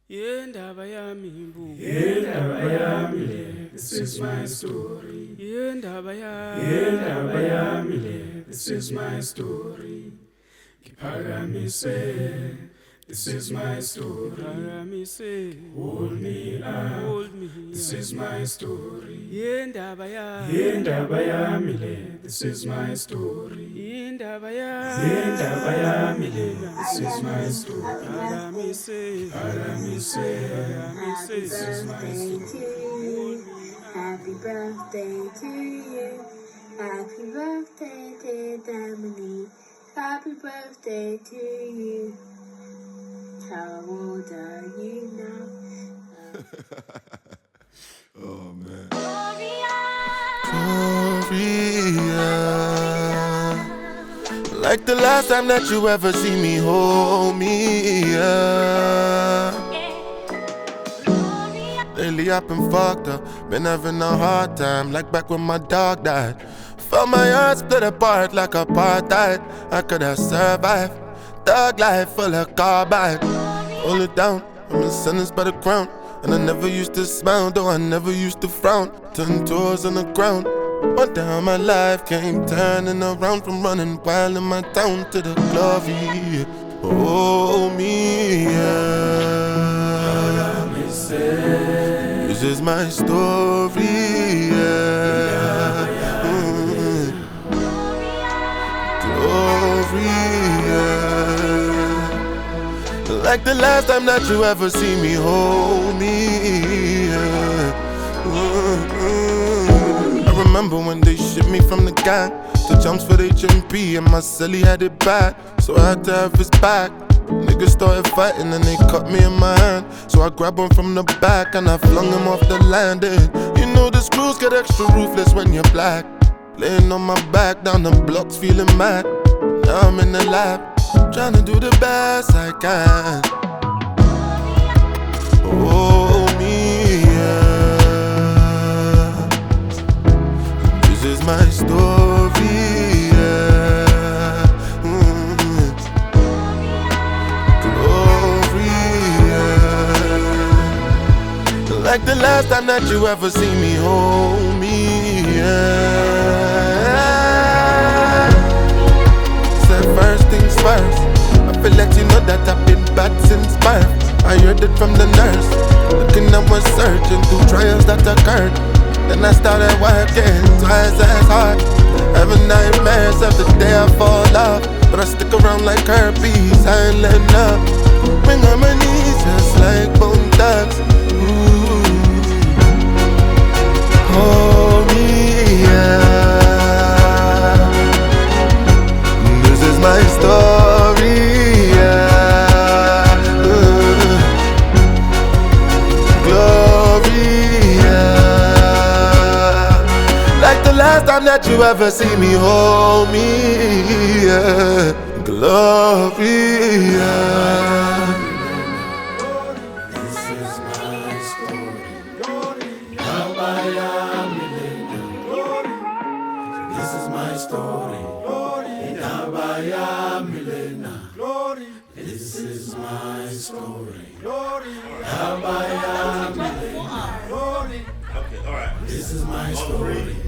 Yendaba yami mbu. Yendaba yami le, this is my story. Yendaba yami. Yendaba yami le, this is my story. Kiphakamise, this is my story. Phakamise. Hold me up, Hold me. this is my story. Yendaba yami. Yendaba yami le, this is my story. Yendaba yami. Yendaba yami le, this is my story. Phakamise. Phakamise, Phakamise. this is my story. Happy birthday to you. Happy birthday, dear Dominique. Happy birthday to you. How old are you now? Oh man. Gloria. Like the last time that you ever see me, hold me. Lately I've been fucked up, been having a hard time, like back when my dog died. Felt my heart split apart like apartheid. I could have survived, thug life full of carbide. Hold it down, I'm a sentence by the crown. And I never used to smile, though I never used to frown. 10 toes on the ground. One day how my life came turning around from running wild in my town to the glory. Oh me, yeah. This is my story, yeah. Glory, yeah. Like the last time that you ever see me, hold me, yeah. I remember when they shipped me from the gang to jumps for the HMP, and my celly had it bad, so I had to have his back. Niggas started fighting and they cut me in my hand, so I grabbed him from the back and I flung him off the landing. You know the screws get extra ruthless when you're black. Laying on my back down the blocks feeling mad. Now I'm in the lab, trying to do the best I can. Oh me, yeah. This is my story, yeah. Glory, yeah. Like the last time that you ever see me, hold me, yeah. Said first things first, I feel let you know that I've been bad since birth. I heard it from the nurse, looking at my searching through trials that occurred. Then I started working twice as hard, having nightmares every day I fall off. But I stick around like herpes, I ain't letting up. Bring on my knees just like bone thugs. Hold me, yeah. This is my story, yeah. Glory, yeah. Like the last time that you ever see me, hold me, yeah. Glory, yeah. This is my story. Yendaba yami le, this is my story. Yendaba yami le, this is my story. Yendaba yami le, this is my story.